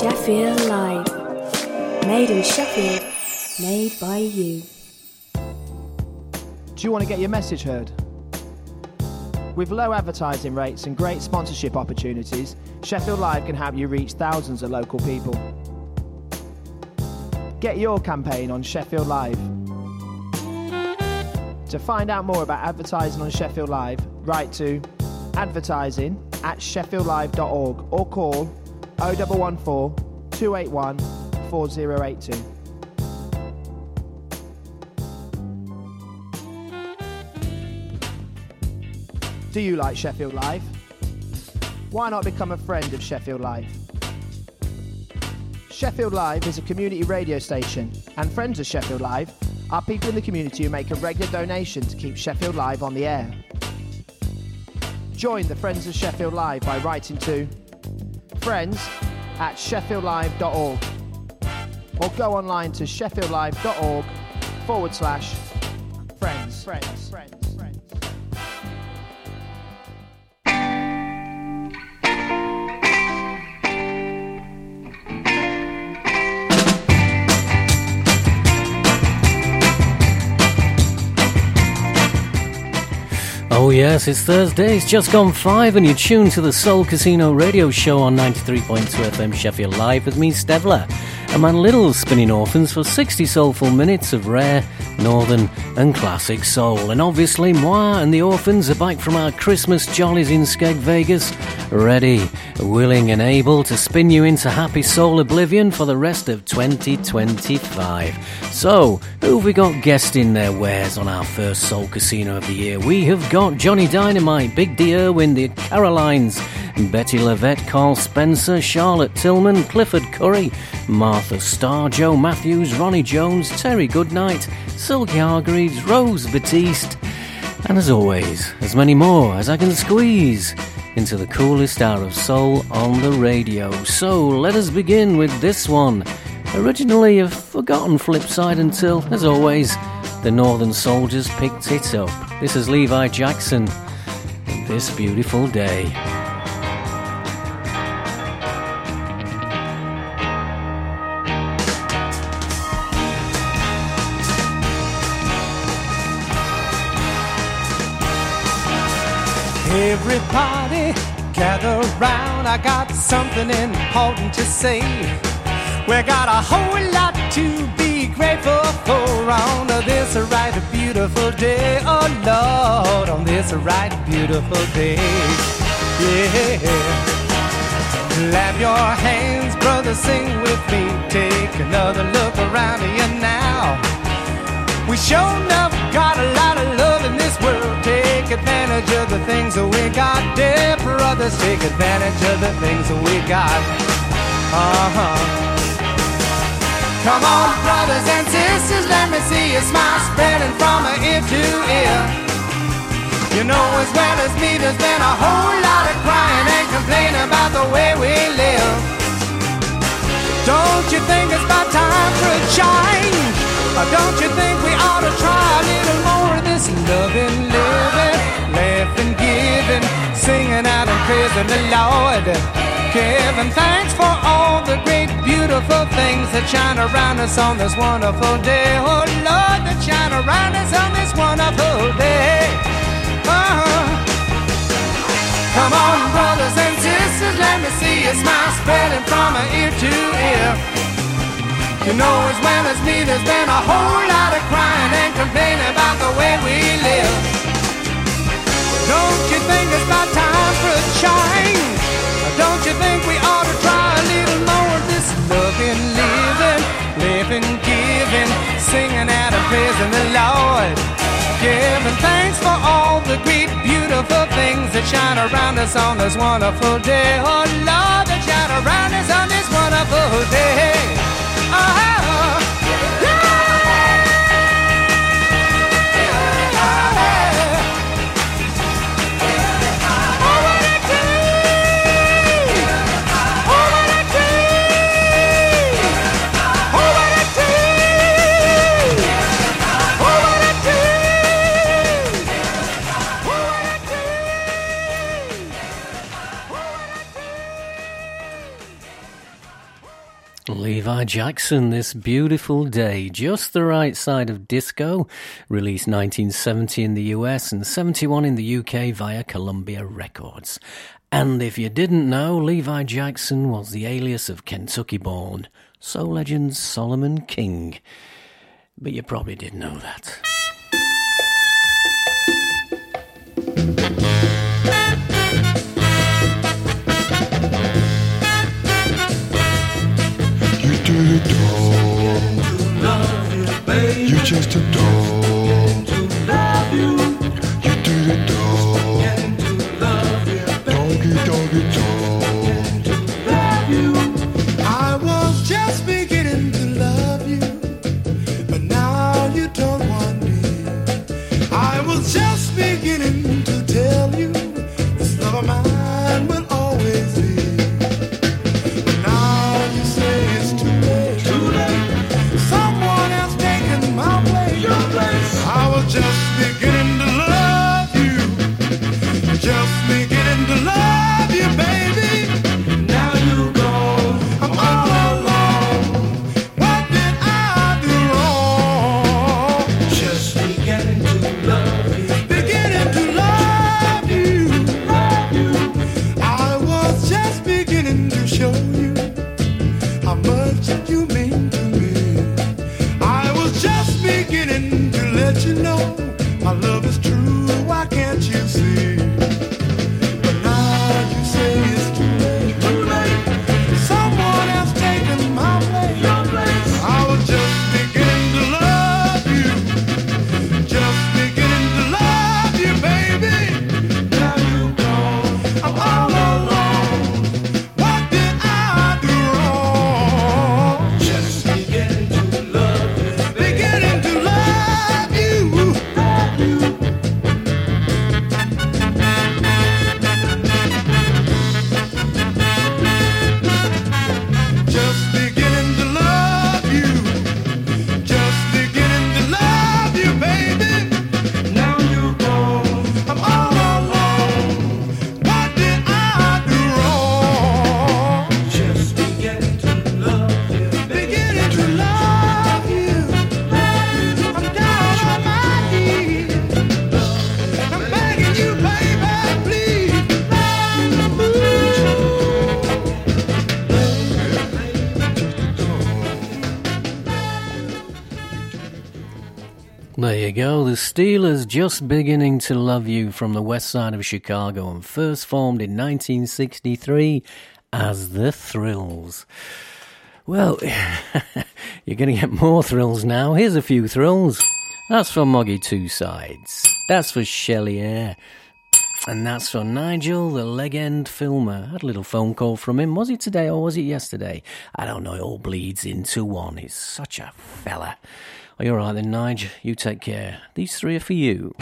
Sheffield Live. Made in Sheffield, made by you. Do you want to get your message heard? With low advertising rates and great sponsorship opportunities, Sheffield Live can help you reach thousands of local people. Get your campaign on Sheffield Live. To find out more about advertising on Sheffield Live, write to advertising@sheffieldlive.org or call 0114 281 4082. Do you like Sheffield Live? Why not become a friend of Sheffield Live? Sheffield Live is a community radio station, and friends of Sheffield Live are people in the community who make a regular donation to keep Sheffield Live on the air. Join the Friends of Sheffield Live by writing to friends@sheffieldlive.org or go online to sheffieldlive.org/friends. Oh yes, it's Thursday, it's just gone 5 and you're tuned to the Soul Casino radio show on 93.2 FM Sheffield Live with me, Stevler, and Man Little spinning orphans for 60 soulful minutes of rare, northern and classic soul. And obviously moi and the orphans are back from our Christmas jollies in Skeg Vegas, ready, willing and able to spin you into happy soul oblivion for the rest of 2025. So, who have we got guesting their wares on our first Soul Casino of the year? We have got Johnny Dynamite, Big D Irwin, the Carolines, Betty Levette, Carl Spencer, Charlotte Tillman, Clifford Curry, Martha Starr, Joe Matthews, Ronnie Jones, Terry Goodnight, Silky Hargreaves, Rose Batiste, and as always, as many more as I can squeeze into the coolest hour of soul on the radio. So let us begin with this one. Originally a forgotten flip side until, as always, the Northern Soldiers picked it up. This is Levi Jackson, This Beautiful Day. Everybody gather round, I got something important to say. We got a whole lot to be grateful for on this right beautiful day. Oh Lord, on this right beautiful day. Yeah. Clap your hands, brother, sing with me. Take another look around you now. We sure enough got a lot of love in this world. Take advantage of the things that we got. Dear brothers, take advantage of the things that we got. Come on, brothers and sisters, let me see your smile spreading from ear to ear. You know as well as me, there's been a whole lot of crying and complaining about the way we live. Don't you think it's about time for a change? Or don't you think we ought to try a little more of this loving, living, laughing, giving, singing out and praising the Lord, giving thanks for all the great, beautiful things that shine around us on this wonderful day. Oh Lord, that shine around us on this wonderful day. Come on, brothers and sisters, let me see your smile spreading from ear to ear. You know as well as me, there's been a whole lot of crying and complaining about the way we live. Don't you think it's about time for a change? Or don't you think we ought to try a little more of this loving, living, living, giving, singing out and praising the Lord, giving thanks for all the great, beautiful things that shine around us on this wonderful day. Oh Lord, that shine around us on this wonderful day. Levi Jackson, This Beautiful Day, just the right side of disco, released 1970 in the US and 71 in the UK via Columbia Records. And if you didn't know, Levi Jackson was the alias of Kentucky-born soul legend Solomon King. But you probably didn't know that. You love you, baby. You just adore to love you. You do the dog. Getting to love you, baby. Doggy, dog. To love you. I was just beginning to love you, but now you don't want me. I was just beginning to tell you this love of mine will always be. But now you say it's too late. Too late. Someone else taken my place. Your place. I was just beginning to love you. Just beginning to love you, baby. Now you gone. I'm all alone. What did I do wrong? Just beginning to love you. Beginning to love you. Love you. I was just beginning to show you how much you mean to me. I was just beginning to let you know my love is true. Why can't you see? But now you say it's too late. Too late. Someone else taken my place. Your place. I was just beginning to love you. Just beginning to love you, baby. Now you gone. I'm all alone. What did I do wrong? Just beginning to love you. Beginning to love you. Love you. Just beginning to love you. Just beginning to love you, baby. Now you gone. I'm all alone. What did I do wrong? Just beginning to love you. Beginning to love you. I'm down on my knees. I'm begging you, baby, please. There you go, the Steelers, Just Beginning to Love You, from the west side of Chicago, and first formed in 1963 as The Thrills. Well, you're going to get more thrills now. Here's a few thrills. That's for Moggy Two Sides. That's for Shelley Eyre. And that's for Nigel, the leg-end filmer. I had a little phone call from him. Was it today or was it yesterday? I don't know, it all bleeds into one. He's such a fella. Are you all right then, Nige? You take care. These three are for you.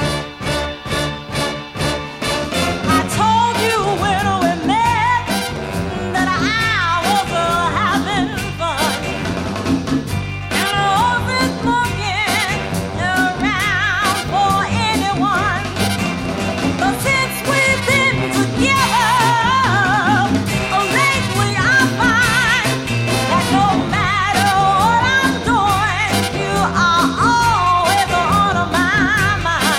I told you when we met that I was having fun, and I wasn't looking around for anyone. But since we've been together lately, I find that no matter what I'm doing, you are always on my mind.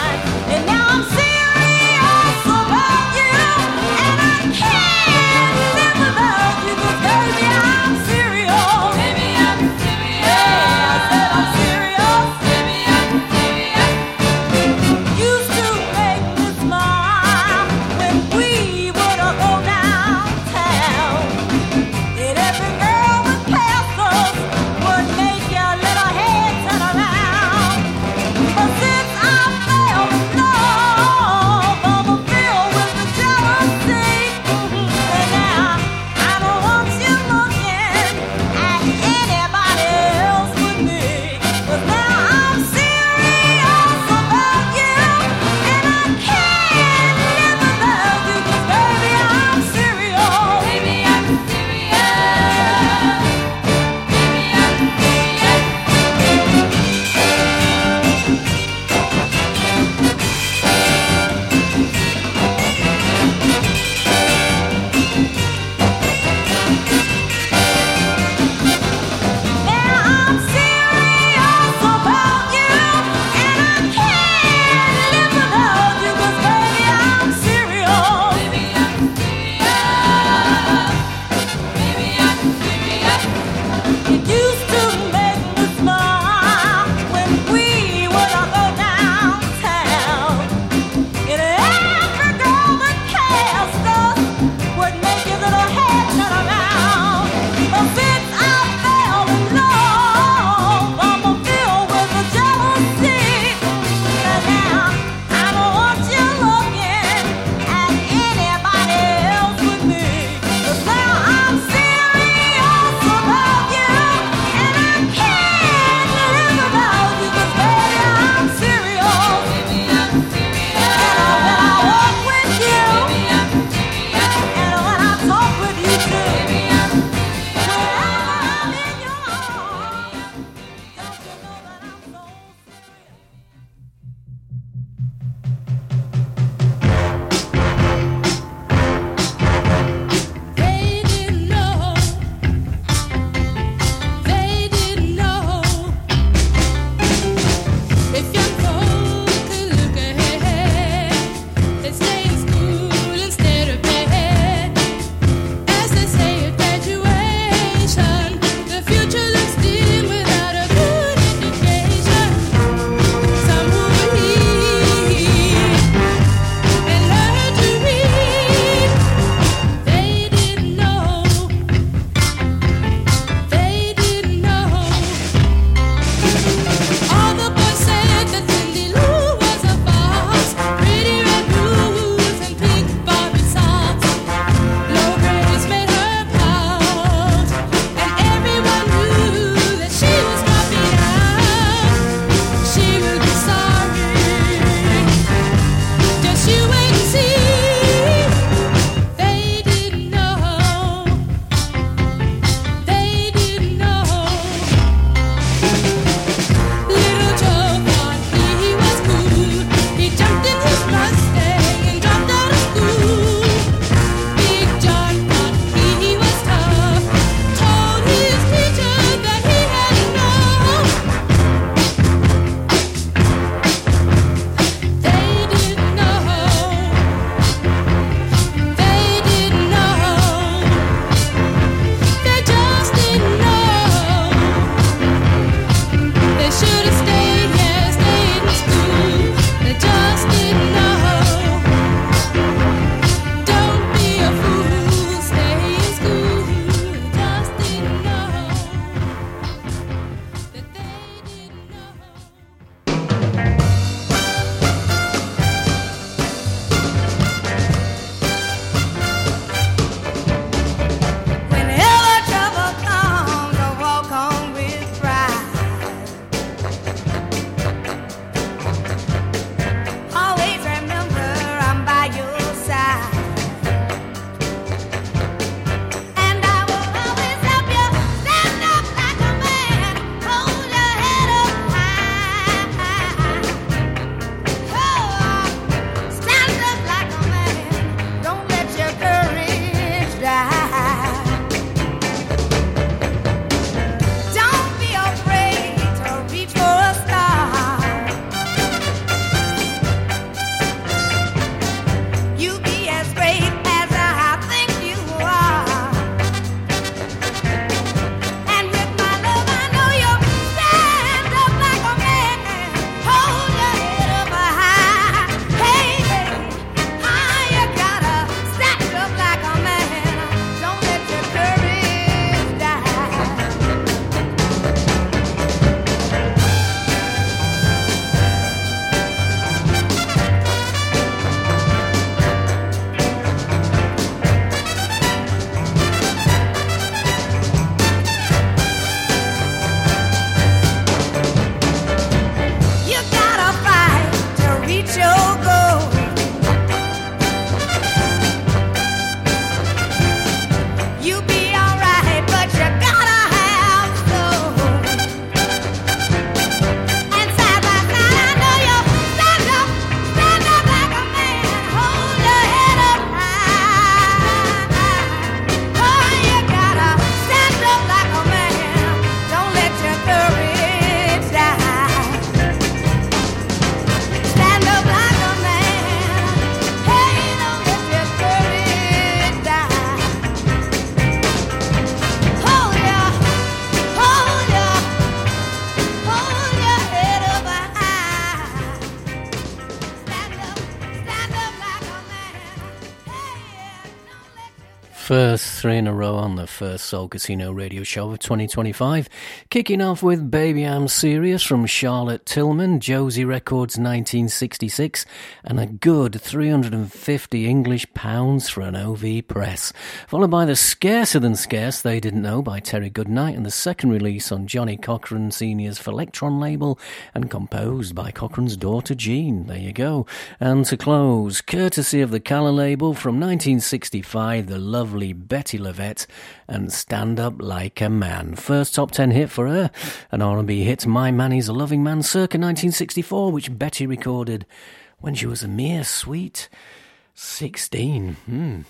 First three in a row on the first Soul Casino radio show of 2025. Kicking off with Baby I'm Serious from Charlotte Tillman, Josie Records 1966, and a good 350 English pounds for an OV press. Followed by the Scarcer Than Scarce They Didn't Know by Terry Goodnight, and the second release on Johnny Cochran Sr.'s Electron label and composed by Cochran's daughter Jean. There you go. And to close, courtesy of the Colour label from 1965, the lovely Betty Lavette and Stand Up Like a Man. First top 10 hit for her, an R&B hit, My Man Is a Loving Man, circa 1964, which Betty recorded when she was a mere sweet 16. Knew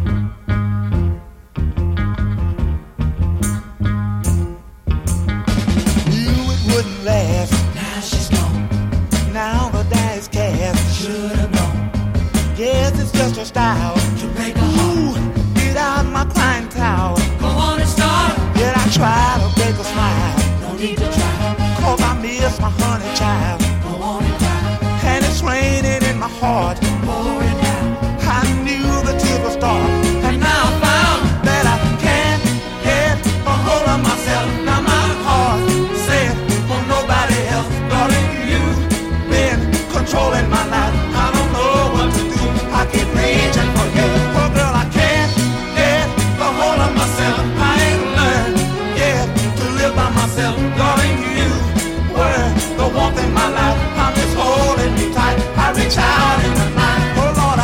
it wouldn't last. Now she's gone. Now the die is cast. Should have known. Yes, it's just her style to break a heart. Get out my clientele. Go on and start. Yet I try to break a smile. No need to try. Cause I miss my honey child. Go on and cry. And it's raining in my heart. Pouring down. I knew the tears would start. And now I found that I can't get a hold of myself. Now my heart said for nobody else. Darling, you've been controlling my life. I don't know what to do. I keep reaching for you. Oh girl, I can't get a hold of myself. I ain't learned yet to live by myself. Darling, you were the warmth in my life. I'm just holding you tight. I reach out in the night. Oh Lord,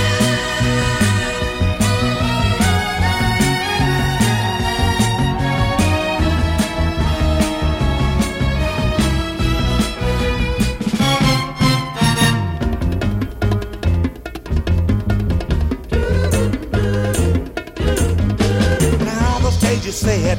now the stage is set.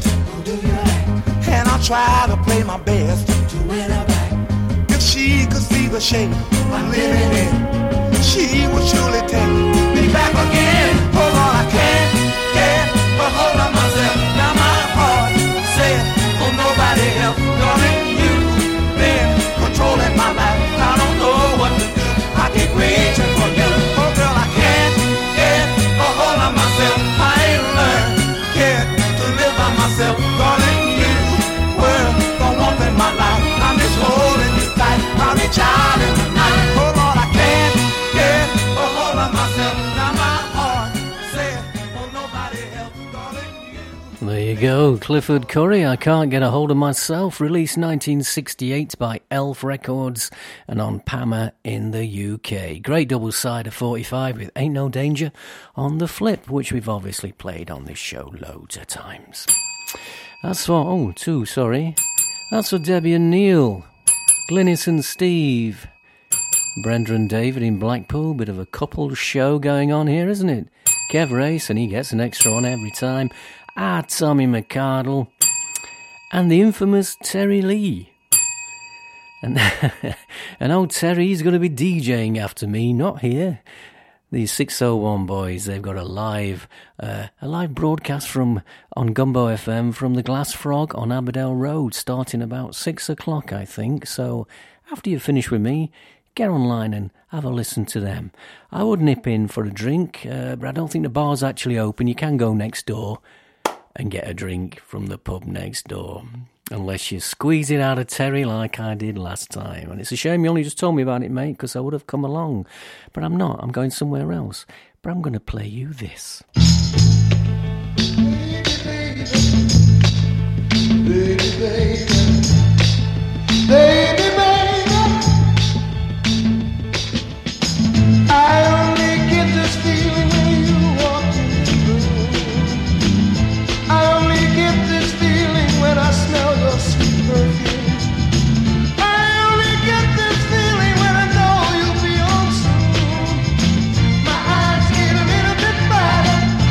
And I'll try to play my best to win her back. If she could see the shape I'm living in, she would surely take me back again. Oh Lord, I can't get a hold of myself. Now my heart said for nobody else. Darling, you've been controlling my life. I don't know what to do. I keep reaching for you. Oh girl, I can't get a hold of myself. I ain't learned yet to live by myself. Darling, you were the warmth in my life. I'm just holding you tight. I'll reach out in the night. Oh Lord, I can't get a hold of myself. Now my heart said for nobody else. Darling, you. There you go, Clifford Curry, I Can't Get a Hold of Myself, released 1968 by Elf Records and on Pama in the UK. Great double-sider 45 with Ain't No Danger on the flip, which we've obviously played on this show loads of times. That's for, that's for Debbie and Neil, Glynis and Steve, Brenda and David in Blackpool. Bit of a couple show going on here, isn't it? Kev Race, and he gets an extra one every time. Tommy McCardle, and the infamous Terry Lee. And old Terry's going to be DJing after me, not here. The 601 boys, they've got a live broadcast on Gumbo FM from the Glass Frog on Aberdale Road, starting about 6 o'clock, I think. So after you finish with me, get online and have a listen to them. I would nip in for a drink, but I don't think the bar's actually open. You can go next door and get a drink from the pub next door, unless you squeeze it out of Terry like I did last time. And it's a shame you only just told me about it, mate, because I would have come along. But I'm not. I'm going somewhere else. But I'm going to play you this. Baby, baby, baby, baby, I only get this feeling when you walk in the room. I only get this feeling when I smell your sweet perfume. I only get this feeling when I know you'll be on soon. My eyes get a little bit brighter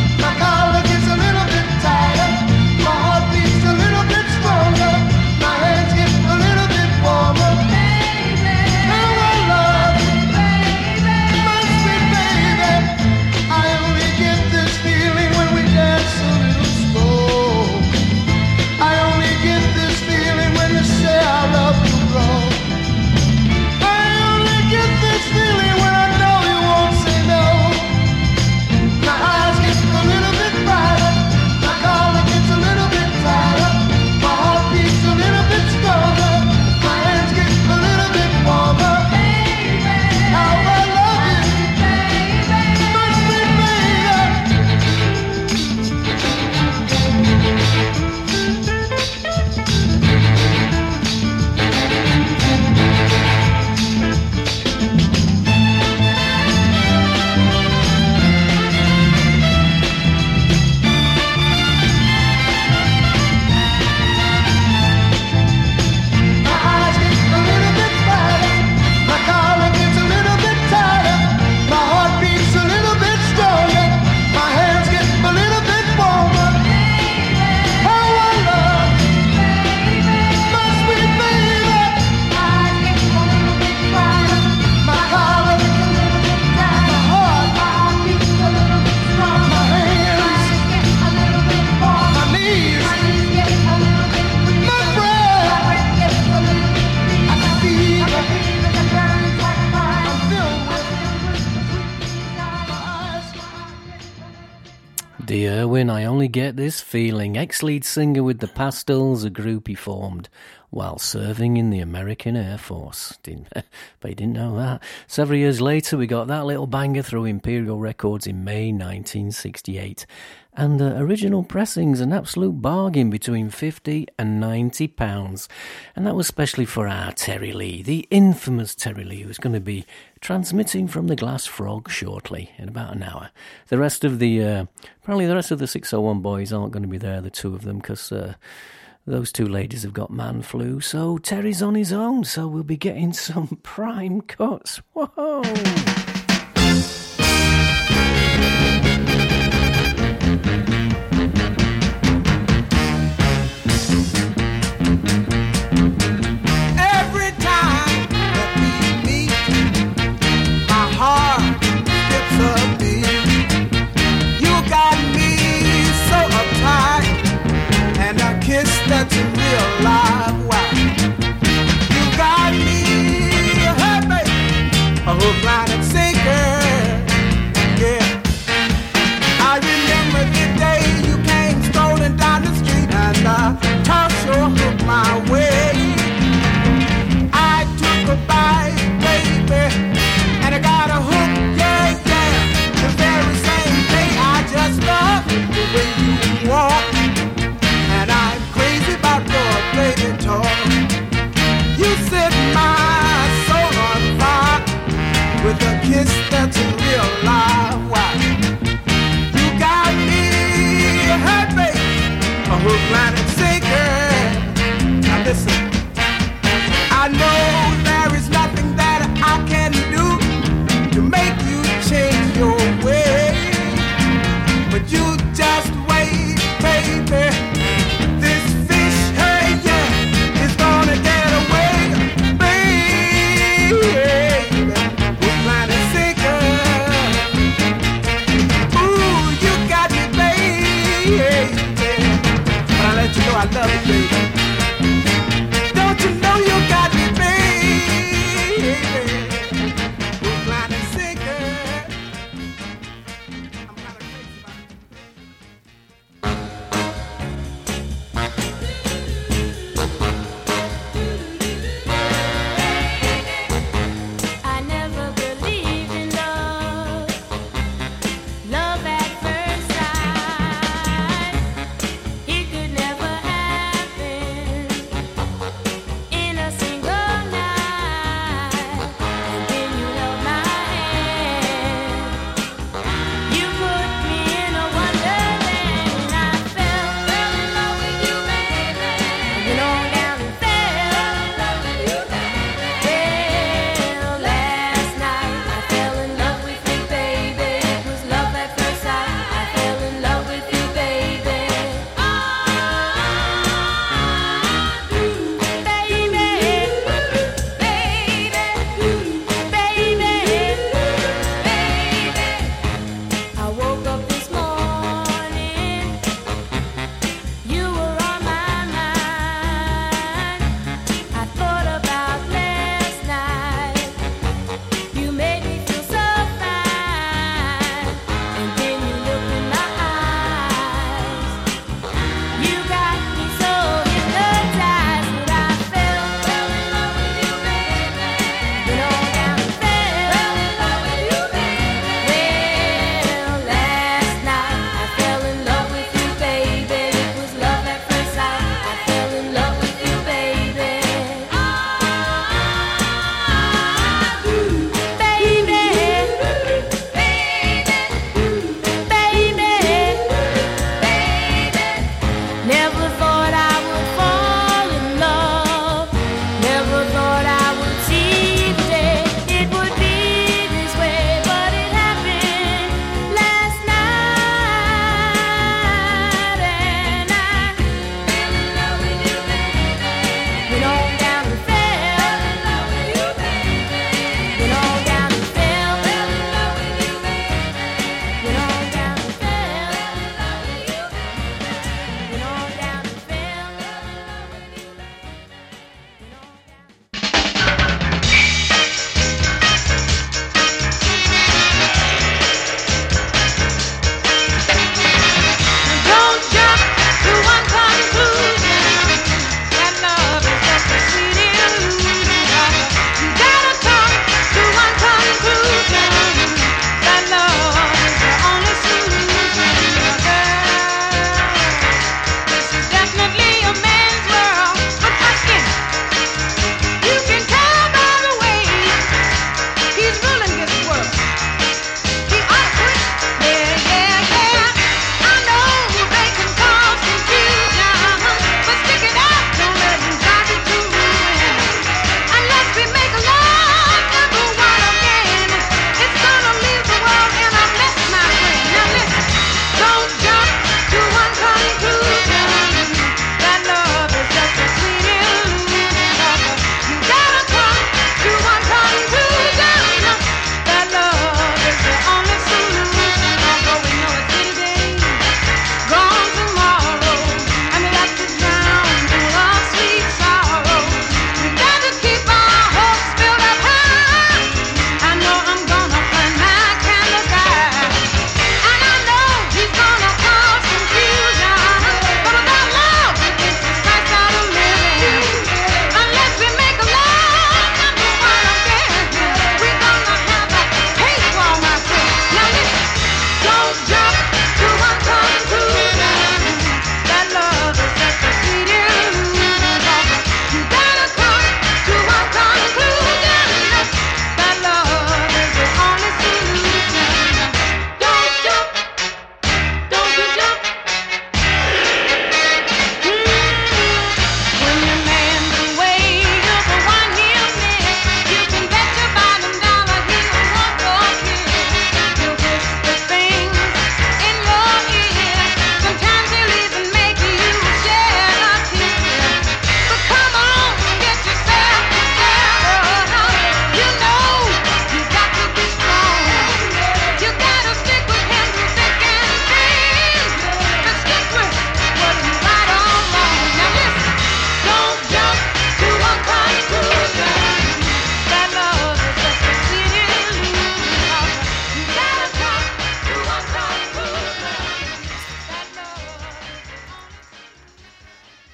Eddie Irwin, I Only Get This Feeling, ex-lead singer with the Pastels, a group he formed while serving in the American Air Force. Bet you didn't know that. Several years later, we got that little banger through Imperial Records in May 1968. And original pressings, an absolute bargain, between £50 and £90. And that was especially for our Terry Lee, the infamous Terry Lee, who's going to be transmitting from the Glass Frog shortly, in about an hour. The rest of the, apparently the rest of the 601 boys aren't going to be there, the two of them, because those two ladies have got man flu. So Terry's on his own, so we'll be getting some prime cuts. Whoa! Every time that we meet, my heart skips a beat. You got me so uptight, and a kiss that's a real live wire. You got me, hey baby, a hook, line, and sinker. Yeah, I remember the day you came strolling down the street and tossed your hook my way. I took a bite, baby, and I got a hook, yeah, yeah. The very same day I just loved the way you walk, and I'm crazy about your baby talk. You set my soul on fire with a kiss that's a real live wire. You got me, hey baby, a hook, line, and sinker. Now listen, I know there is nothing that I can do to make you change your way, but you just wait, baby. This fish, hey yeah, is gonna get away, baby. Hook, line, and sinker. Ooh, you got me, baby. But I let you know I love you, baby. Don't you know you got me, baby? Hook, line, and sinker. I'm kinda crazy about it. I never believed in love, love at first sight. It could never happen.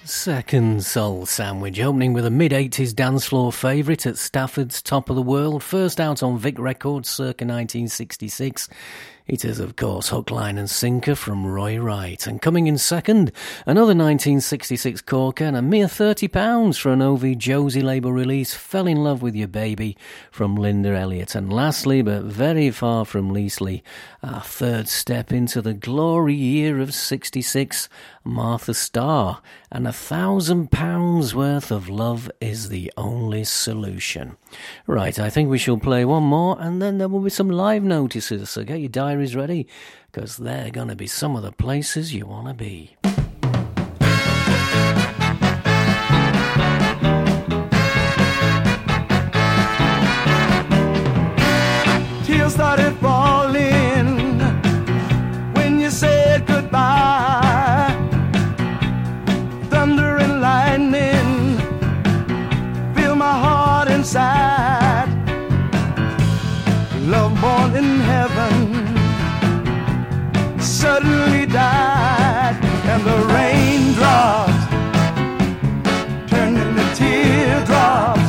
Second Soul Sandwich, opening with a mid-80s dance floor favourite at Stafford's Top of the World, first out on Vic Records circa 1966. It is, of course, Hook, Line and Sinker from Roy Wright. And coming in second, another 1966 corker and a mere £30 for an OV Josie label release, Fell in Love with Your Baby from Linda Elliott. And lastly, but very far from leastly, our third step into the glory year of 66, Martha Starr, and £1,000 worth of Love Is the Only Solution. Right, I think we shall play one more and then there will be some live notices, so get your diaries ready, because they're going to be some of the places you want to be. Tears started falling when you said goodbye. Thunder and lightning fill my heart inside. Love born in heaven suddenly died, and the raindrops turned into teardrops.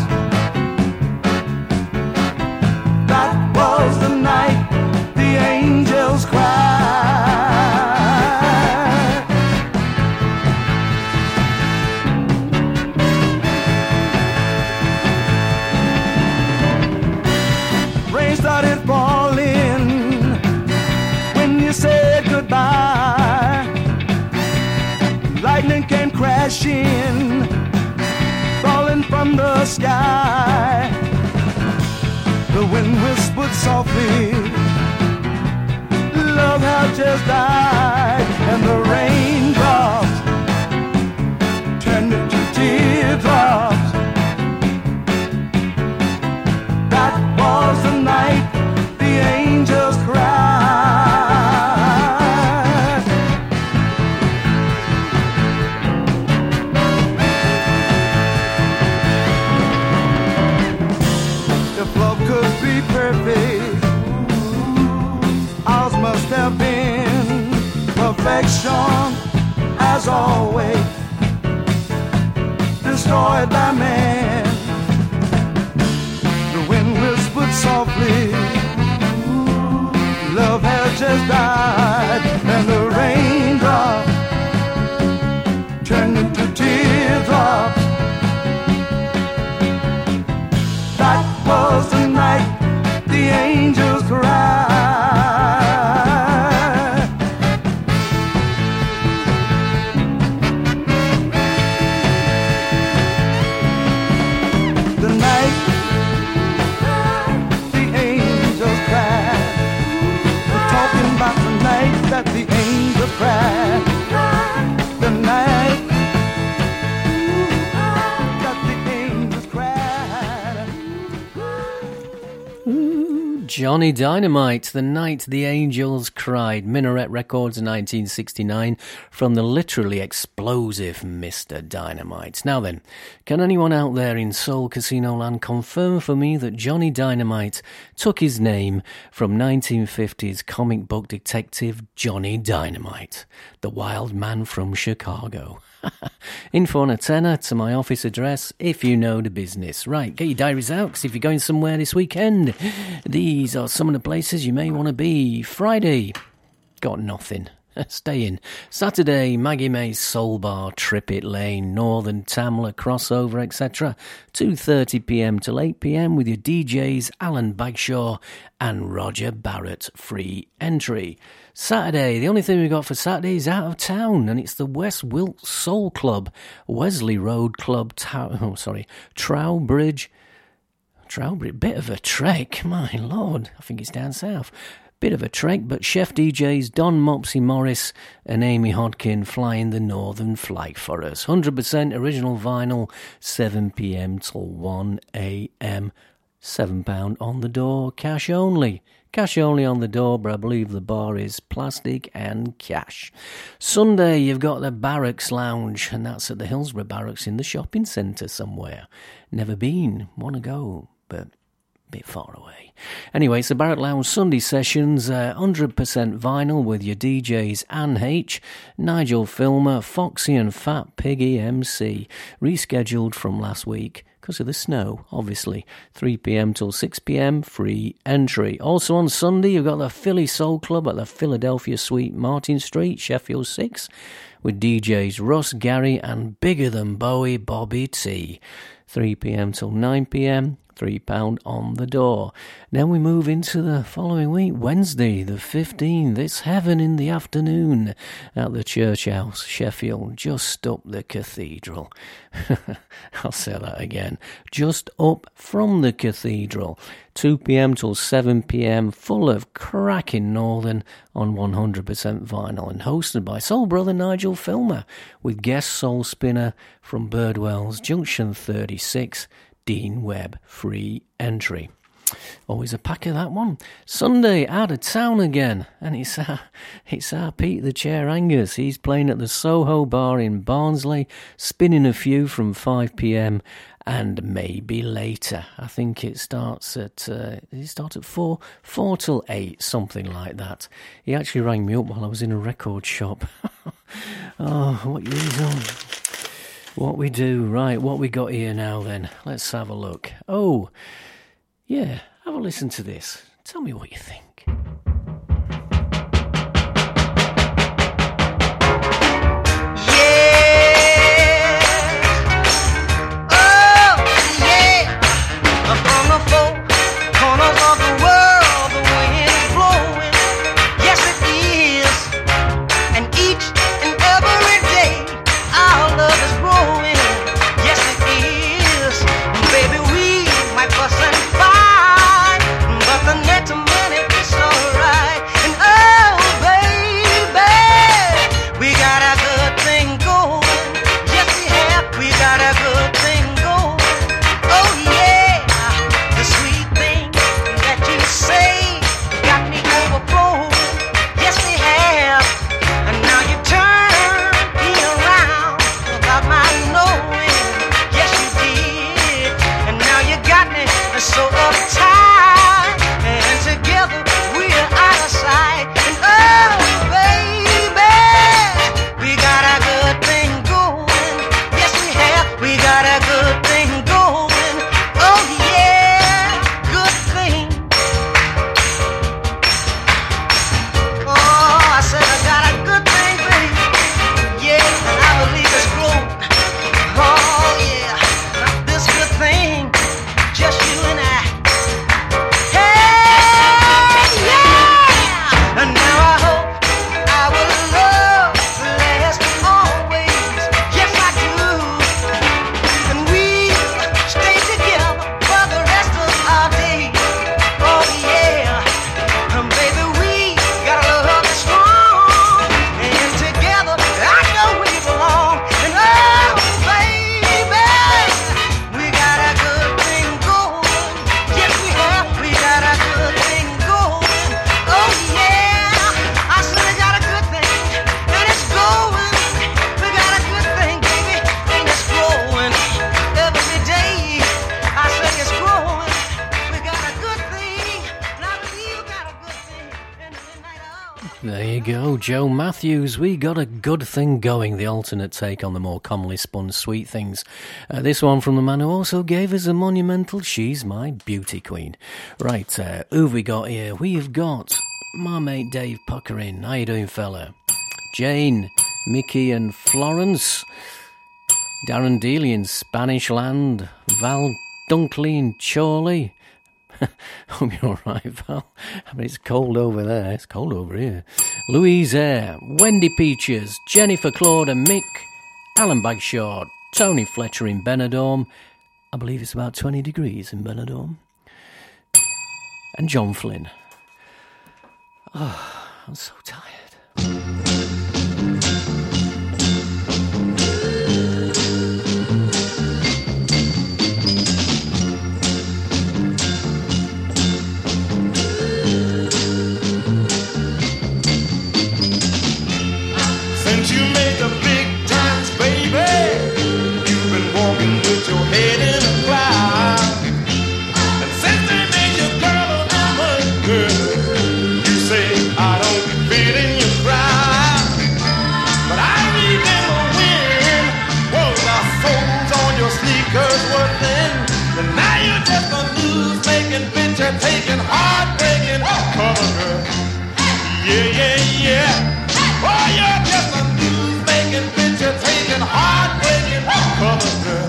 That was the night the angels cried. Rain started falling when you said goodbye. Lightning came crashing, falling from the sky. The wind whispered softly, love had just died, and the raindrops turned into teardrops. That was the night the angels cried. If love could be perfect, ours must have been perfection, as always, destroyed by man. The wind whispered softly, love has just died, and the raindrops turned into teardrops. That was the night the angels cried. The night the angels cried. We're talking about the night that the angels cried. The night that the angels cried. Johnny Dynamite, The Night the Angels Cried, Minaret Records 1969, from the literally explosive Mr. Dynamite. Now then, can anyone out there in Soul Casino Land confirm for me that Johnny Dynamite took his name from 1950s comic book detective Johnny Dynamite, the wild man from Chicago? Info on a tenner to my office address if you know the business. Right, get your diaries out, because if you're going somewhere this weekend, these are some of the places you may want to be. Friday, got nothing. Stay in. Saturday, Maggie May's Soul Bar, Trippett Lane, Northern Tamla crossover, etc. 2:30pm till 8pm with your DJs Alan Bagshaw and Roger Barrett, free entry. Saturday, the only thing we've got for Saturday is Out of Town, and it's the West Wilts Soul Club, Wesley Road Club, Trowbridge, bit of a trek, my lord, I think it's down south. Bit of a trek, but chef DJs Don Mopsy Morris and Amy Hodkin flying the northern flag for us. 100% original vinyl, 7pm till 1am. £7 on the door, cash only. Cash only on the door, but I believe the bar is plastic and cash. Sunday, you've got the Barracks Lounge, and that's at the Hillsborough Barracks in the shopping centre somewhere. Never been, want to go, but bit far away. Anyway, it's the Barrett Lounge Sunday sessions, 100% vinyl with your DJs Anne H, Nigel Filmer, Foxy and Fat Piggy MC, rescheduled from last week because of the snow, obviously. 3 p.m. till 6 p.m, free entry. Also on Sunday, you've got the Philly Soul Club at the Philadelphia Suite, Martin Street, Sheffield 6, with DJs Russ, Gary and Bigger Than Bowie, Bobby T. 3 p.m. till 9 p.m, £3 on the door. Then we move into the following week, Wednesday the 15th. It's Heaven in the Afternoon at the Church House, Sheffield, just up the cathedral. I'll say that again. Just up from the cathedral. 2 p.m. till 7 p.m, full of cracking Northern on 100% vinyl and hosted by soul brother Nigel Filmer with guest soul spinner from Birdwell's Junction 36, Dean Webb, free entry. Always a pack of that one. Sunday, out of town again, and it's our Pete the Chair Angus. He's playing at the Soho Bar in Barnsley, spinning a few from 5 p.m, and maybe later. I think it starts at 4 till 8, something like that. He actually rang me up while I was in a record shop. Oh, what we do, right, what we got here now then. Let's have a look. Oh, yeah, have a listen to this. Tell me what you think. Joe Matthews, we got a good thing going, the alternate take on the more commonly spun sweet things. This one from the man who also gave us a monumental She's My Beauty Queen. Right, who've we got here? We've got my mate Dave Puckering. How you doing, fella? Jane, Mickey and Florence, Darren Dealey in Spanish Land, Val Dunkley in Chorley. Hope you're alright, Val. I mean, it's cold over there. It's cold over here. Louise Eyre, Wendy Peaches, Jennifer Claude and Mick, Alan Bagshaw, Tony Fletcher in Benidorm. I believe it's about 20 degrees in Benidorm. And John Flynn. Oh, I'm so tired. With your head in a cloud, and since they made picture taking, heartbreaking cover girl. Yeah, yeah, yeah. Oh, you're just a news-making, picture taking, heartbreaking cover girl.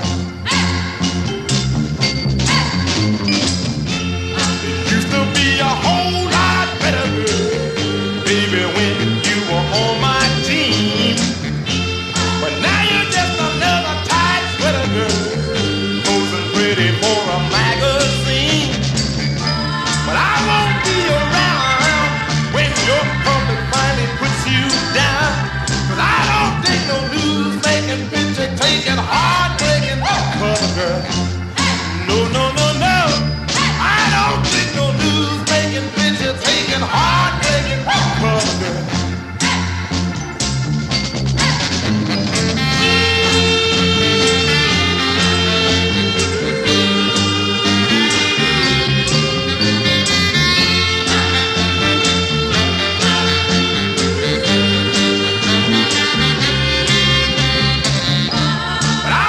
It used to be a whole lot better, girl, baby, when you were on my team. But now you're just another tight sweater girl, posing pretty for a magazine. But I won't be around when your public finally puts you down. 'Cause I don't take no news-making, picture-taking, heart-breaking cover girl. No, no, no, no. I don't take no news-making, picture-taking, heart-breaking cover girl. But I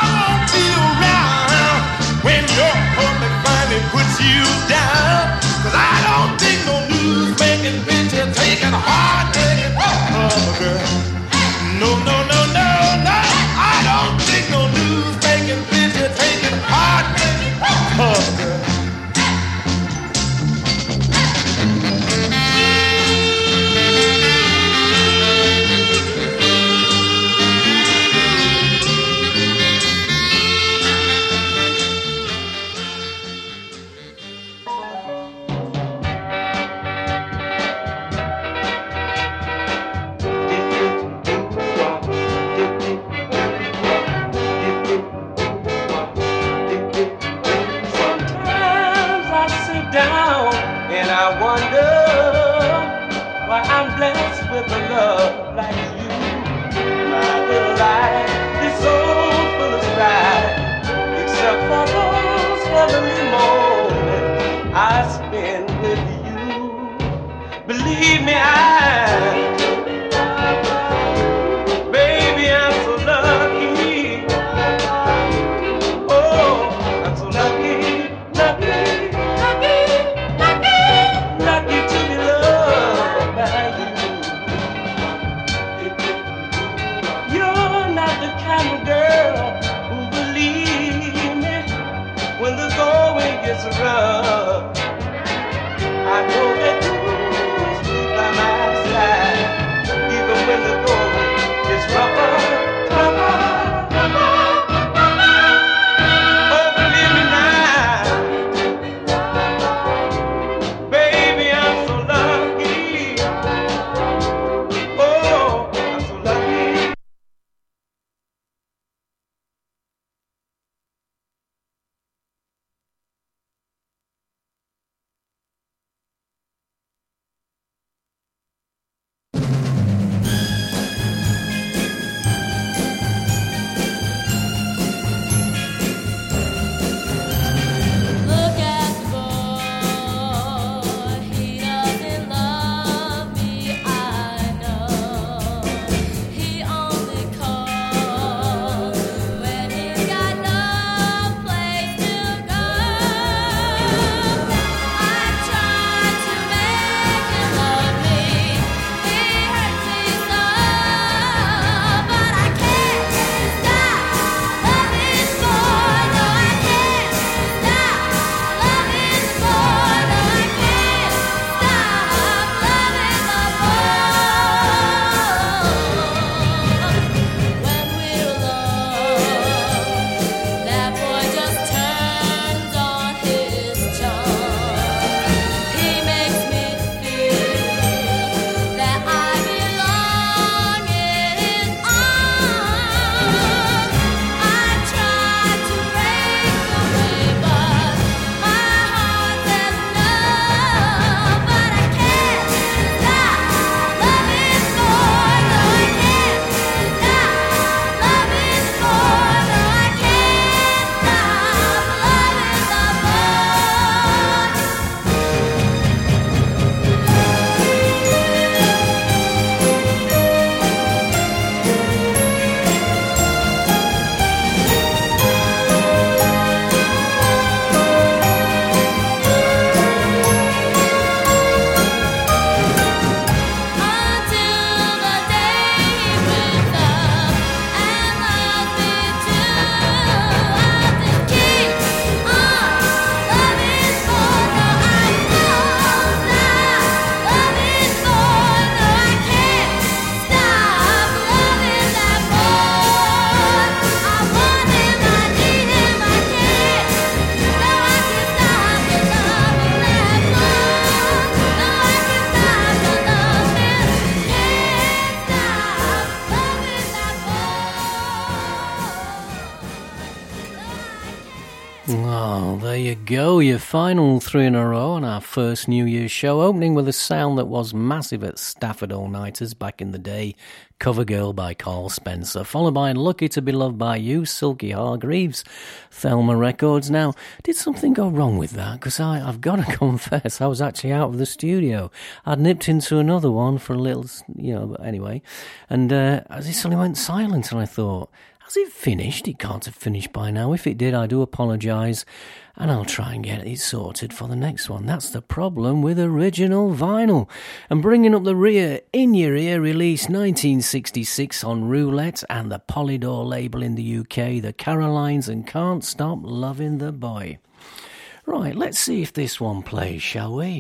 Oh, there you go, your final 3 in a row on our first New Year's show, opening with a sound that was massive at Stafford All-Nighters back in the day, Cover Girl by Carl Spencer, followed by Lucky to Be Loved by You, Silky Hargreaves, Thelma Records. Now, did something go wrong with that? Because I've got to confess, I was actually out of the studio. I'd nipped into another one for a little, but anyway, and as it suddenly went silent, and I thought, has it finished? It can't have finished by now. If it did, I do apologise, and I'll try and get it sorted for the next one. That's the problem with original vinyl. And bringing up the rear, In Your Ear, released 1966 on Roulette and the Polydor label in the UK, the Carolines, and Can't Stop Loving the Boy. Right, let's see if this one plays, shall we?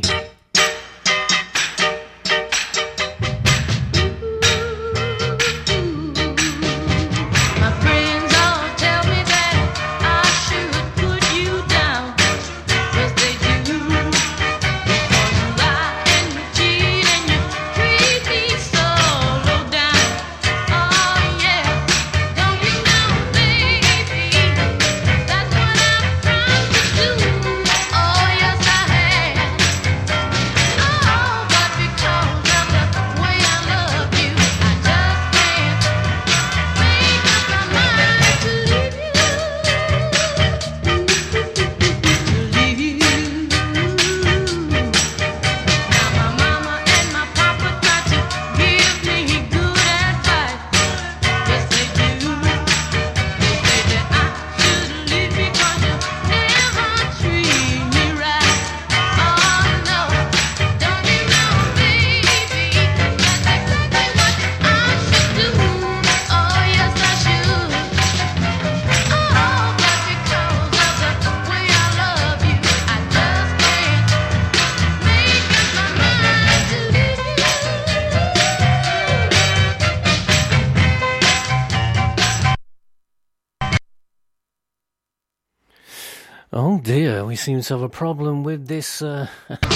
Oh dear, we seem to have a problem with this. I'm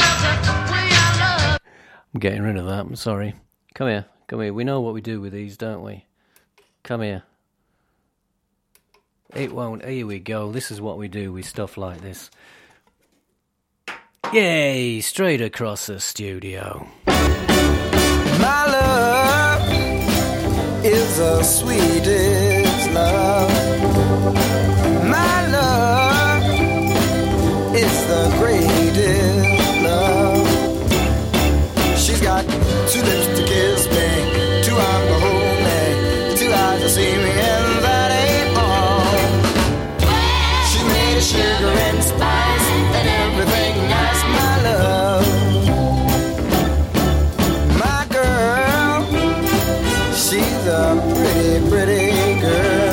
getting rid of that, I'm sorry. Come here. We know what we do with these, don't we? Come here. It won't. Here we go. This is what we do with stuff like this. Yay! Straight across the studio. My love is the sweetest love. My love is the greatest love. She's got 2 lips to kiss me, 2 arms to hold me, 2 eyes to see me, and that ain't all. She made of sugar and spice and everything nice, my love. My girl, she's a pretty, pretty girl.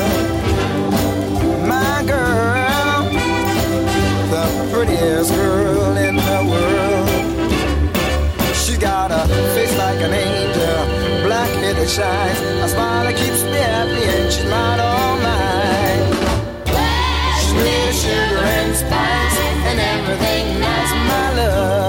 My girl, the prettiest girl in the world. She's got a face like an angel, black hair that shines, a smile that keeps me happy, and she's mine, all mine. She's made of sugar and spice and everything nice, my love.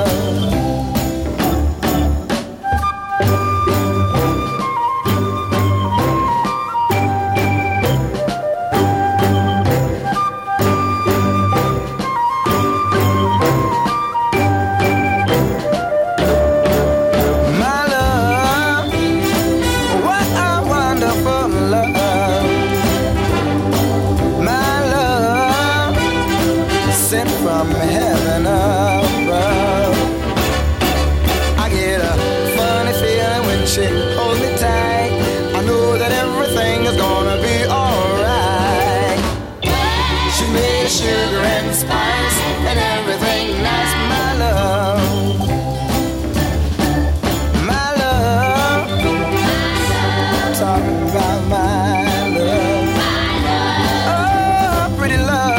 From heaven above, I get a funny feeling when she holds me tight. I know that everything is gonna be alright. She made of sugar and spice and everything nice, my love. My love, talking about my love. Oh, pretty love.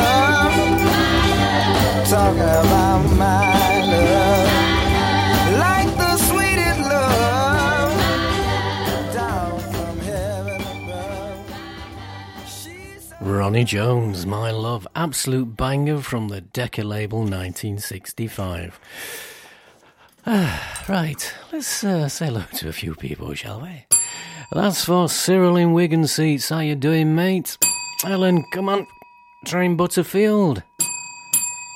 Talking about my love, like the sweetest love, down from heaven above. Ronnie Jones, My Love, absolute banger from the Decca label 1965. Right, let's say hello to a few people, shall we? That's for Cyril in Wigan Seats. How you doing, mate? Ellen, come on, Train Butterfield.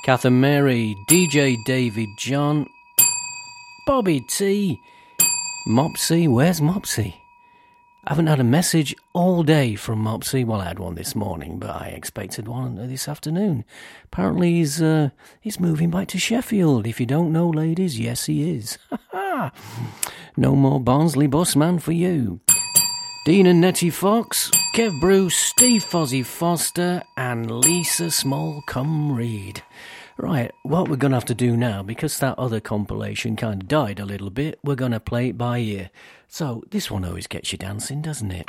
Kath and Mary, DJ David John, Bobby T, Mopsy. Where's Mopsy? I haven't had a message all day from Mopsy. Well, I had one this morning, but I expected one this afternoon. Apparently he's moving back to Sheffield. If you don't know, ladies, yes he is. No more Barnsley busman for you. Dean and Nettie Fox, Kev Bruce, Steve Fozzie Foster, and Lisa Small-Cum-Reed. Right, what we're going to have to do now, because that other compilation kind of died a little bit, we're going to play it by ear. So, this one always gets you dancing, doesn't it?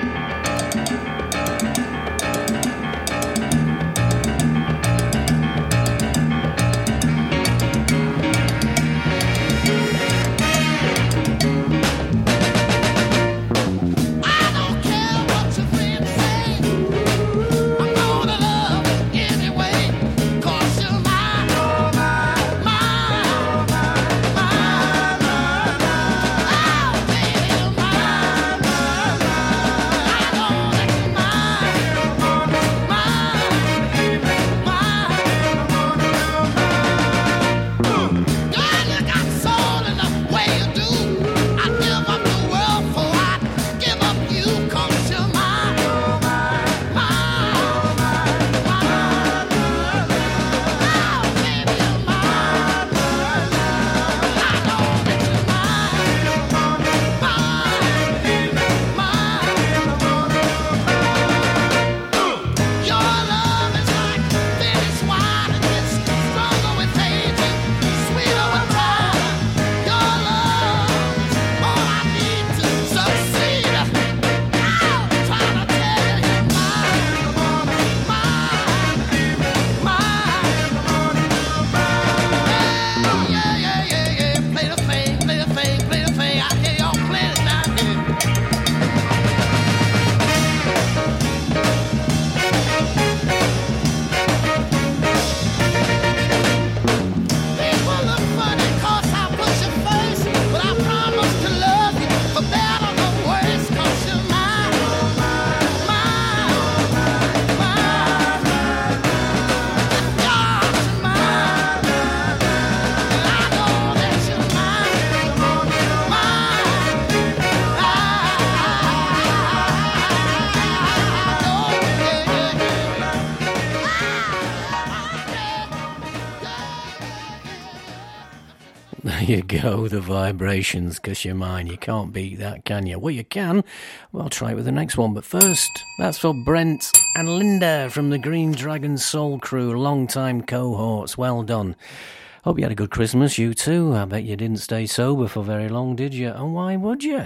You go, the vibrations, 'cause you're mine. You can't beat that, can you? Well, you can. Well, I'll try it with the next one. But first, that's for Brent and Linda from the Green Dragon Soul Crew, long-time cohorts. Well done. Hope you had a good Christmas, you two. I bet you didn't stay sober for very long, did you? And why would you?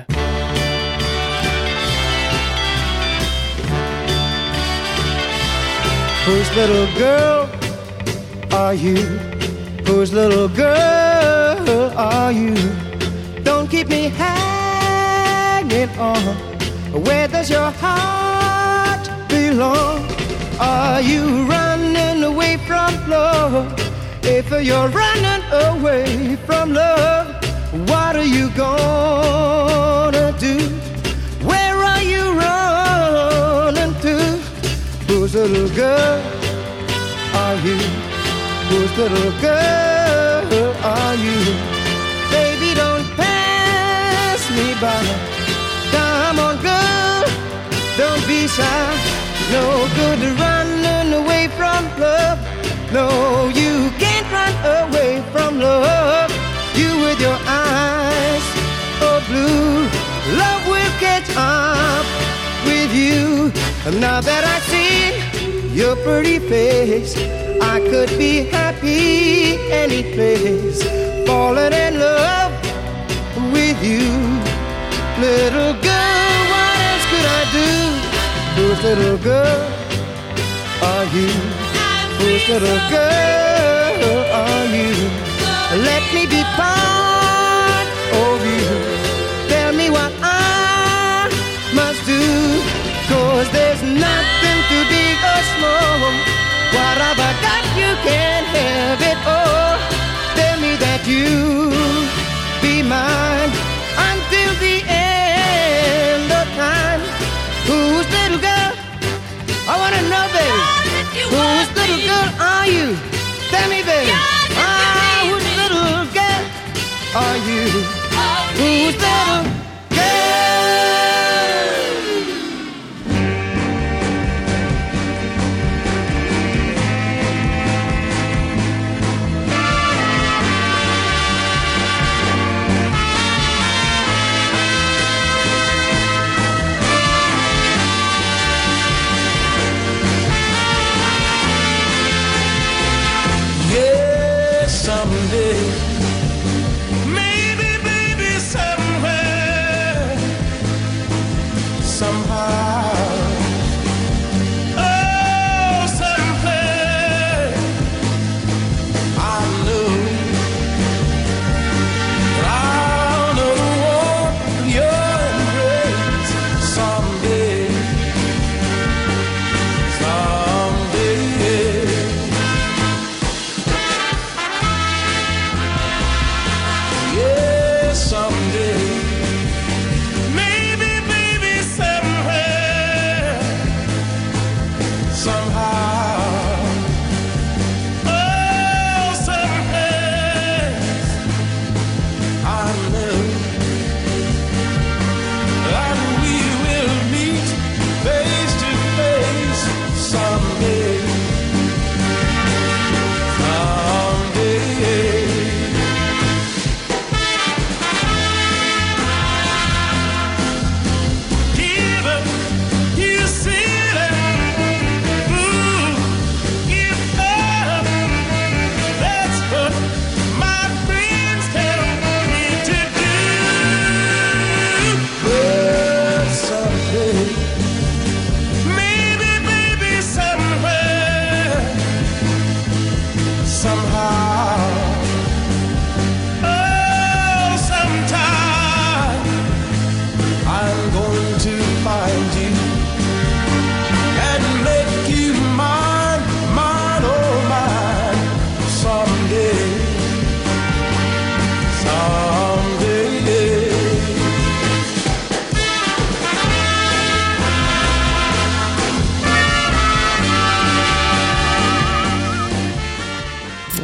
Whose little girl are you? Whose little girl are you? Don't keep me hanging on. Where does your heart belong? Are you running away from love? If you're running away from love, what are you gonna do? Where are you running to? Whose little girl are you? Whose little girl are you? Baby, don't pass me by. Come on, girl, don't be shy. No good running away from love. No, you can't run away from love. You with your eyes so blue, love will catch up with you. And now that I see your pretty face, I could be happy any place, falling in love with you. Little girl, what else could I do? Whose little girl are you? Whose little girl are you? Let me be part of you. Tell me what I must do, 'cause there's nothing too big or small. Whatever I got, you can have it all. Tell me that you be mine until the end of time. Whose little girl? I wanna know, baby. Whose little girl are you? Tell me, baby.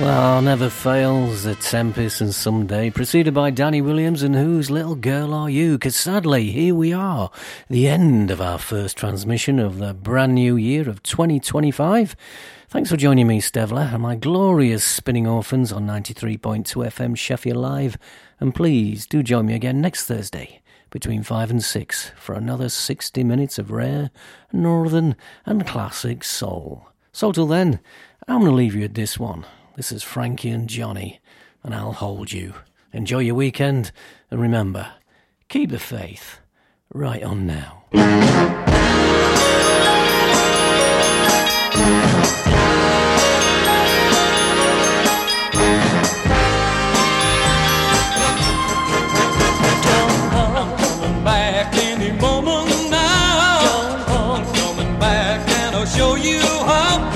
Well, never fails, The Tempest and Someday, preceded by Danny Williams and Whose Little Girl Are You? Because sadly, here we are, the end of our first transmission of the brand new year of 2025. Thanks for joining me, Stevler, and my glorious Spinning Orphans on 93.2 FM Sheffield Live. And please do join me again next Thursday between 5 and 6 for another 60 minutes of rare, northern and classic soul. So till then, I'm going to leave you at this one. This is Frankie and Johnny, and I'll hold you. Enjoy your weekend, and remember, keep the faith. Right on now. Coming back any moment now. I'm coming back and I'll show you how.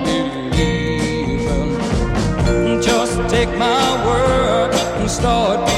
Take my word and start